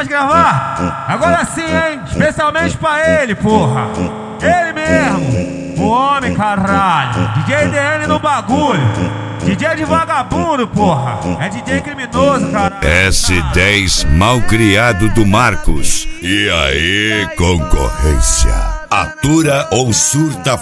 Pode gravar? Agora sim, hein? Especialmente pra ele, porra. Ele mesmo, o homem, caralho. DJ DN no bagulho. DJ de vagabundo, porra. É DJ criminoso, caralho. S10 malcriado do Marcos. E aí, concorrência? Atura ou surta?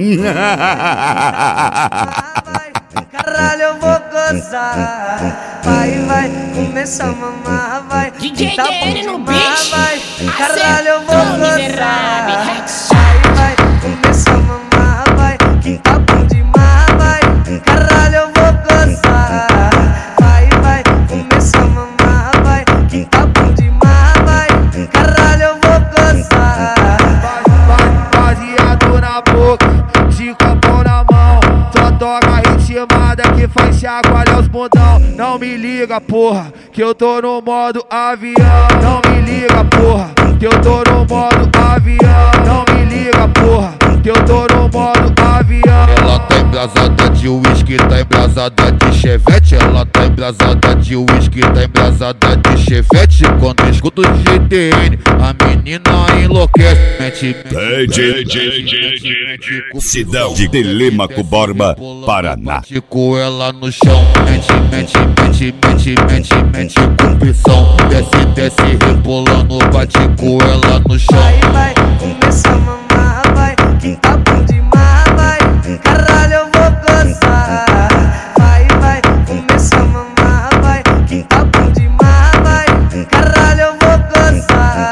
Caralho, eu vou gozar. Vai, começa a mamar, vai. DJ tá DN no demais, bicho. vai. Caralho, eu vou gozar. Miserável. Vai, começa a mamar, vai. Que tá bom demais, vai. Caralho, eu vou gozar. Vai, começa a mamar, vai. Que tá bom demais, vai. Caralho, eu vou gozar. Baseado na boca, de copão na mão. Só toca ritmada que faz chacoalhar os bundão. Não me liga, porra, que eu tô no modo avião. Não me liga, porra, que eu tô no modo avião. Não me liga, porra, que eu tô no modo avião. Ela tá embrasada de uísque, tá embrasada de chevette. Ela tá embrasada de uísque, tá embrasada de chevette. Quando escuto o GTN, a menina enlouquece. Cidade de Telêmaco Borba, Paraná. Bate com ela no chão, mete com pressão. Desce, rebolando, bate com ela no chão. Vai, começa a mamar, vai. Que tá bom demais, vai. Caralho, eu vou gozar. Vai, começa a mamar, vai. Que tá bom demais, vai. Caralho, eu vou gozar.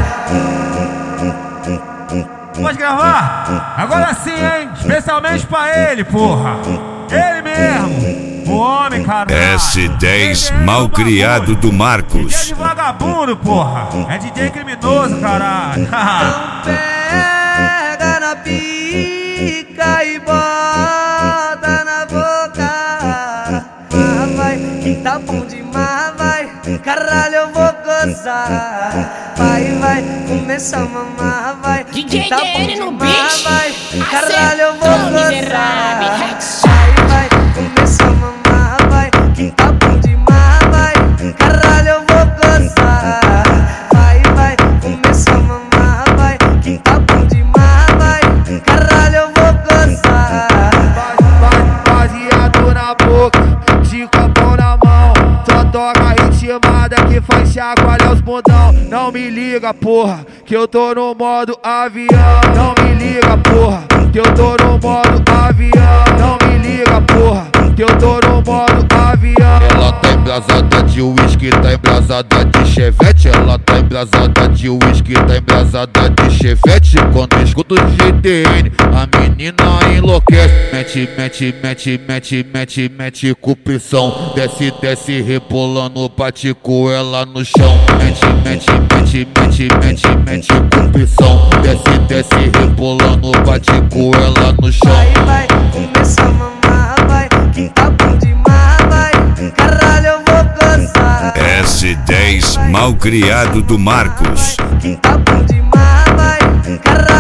Pode gravar? Agora sim, hein? Especialmente pra ele, porra. Ele mesmo, o homem, caralho. S10 malcriado do Marcos. DJ de vagabundo, porra. É DJ criminoso, caralho. Então pega na pica e bota na boca. Vai, que tá bom demais, vai. Caralho, eu vou gozar. Vai, começa a mamar, vai. DJ Que tá bom DN no demais, bicho. vai. Caralho, eu vou Acertou, miserável. gozar. Vai, começa a mamar, vai. Que tá bom demais, vai. Caralho, eu vou gozar. Vai, começa a mamar, vai. Que tá bom demais, vai. Caralho, eu vou gozar. Baseado na boca, de copão na mão. Só toca ritmada que faz chacoalhar os bundão. Não me liga, porra, que eu tô no modo avião. Não me liga, porra, que eu tô no modo avião. Não me liga, porra, que eu tô no modo avião. Ela tá embrasada de uísque, tá embrasada de chevette. Ela tá embrasada de uísque, tá embrasada de chevette. Quando escuto o GTN, a menina enlouquece. Mete com pressão. Desce, rebolando, bate com ela no chão. Mete com pressão. Desce, rebolando, bate com ela no chão. Vai, começa a mamar, vai. Que tá bom demais, vai. Caralho, eu vou gozar. S10 malcriado do Marcos. Que tá bom demais, vai. Caralho,